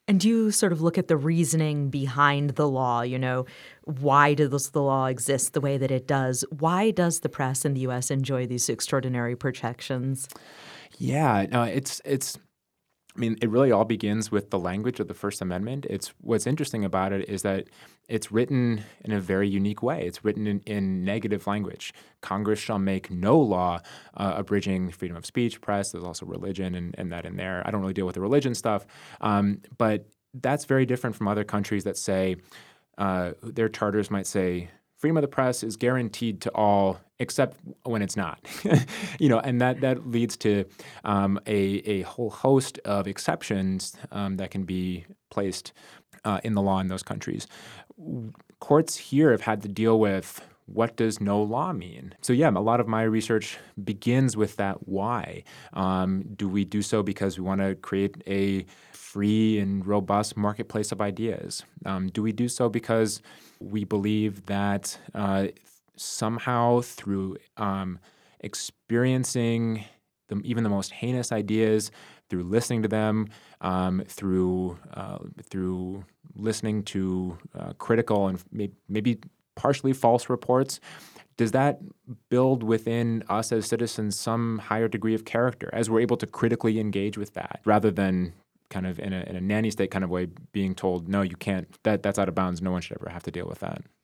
And do you sort of look at the reasoning behind the law? Why does the law exist the way that it does? Why does the press in the U.S. enjoy these extraordinary protections? Yeah, no, it really all begins with the language of the First Amendment. It's what's interesting about it is that it's written in a very unique way. It's written in negative language. Congress shall make no law abridging freedom of speech, press. There's also religion and that in there. I don't really deal with the religion stuff, but that's very different from other countries that say their charters might say freedom of the press is guaranteed to all except when it's not. And that leads to a whole host of exceptions that can be placed in the law in those countries. Courts here have had to deal with what does no law mean? So yeah, a lot of my research begins with that why. Do we do so because we want to create a free and robust marketplace of ideas? Do we do so because we believe that somehow through experiencing even the most heinous ideas, through listening to them, through listening to critical and maybe partially false reports, does that build within us as citizens some higher degree of character as we're able to critically engage with that rather than kind of in a nanny state kind of way being told, no, you can't, that's out of bounds, no one should ever have to deal with that?